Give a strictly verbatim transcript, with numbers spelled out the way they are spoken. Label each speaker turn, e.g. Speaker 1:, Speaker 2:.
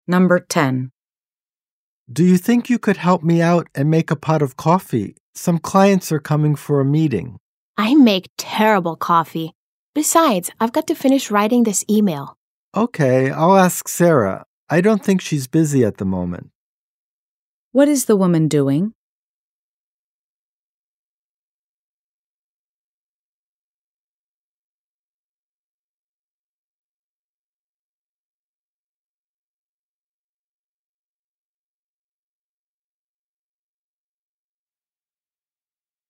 Speaker 1: Number ten.
Speaker 2: Do you think you could help me out and make a pot of coffee? Some clients are coming for a meeting.
Speaker 3: I make terrible coffee. Besides, I've got to finish writing this email.
Speaker 2: Okay, I'll ask Sarah. I don't think she's busy at the moment.
Speaker 1: What is the woman doing?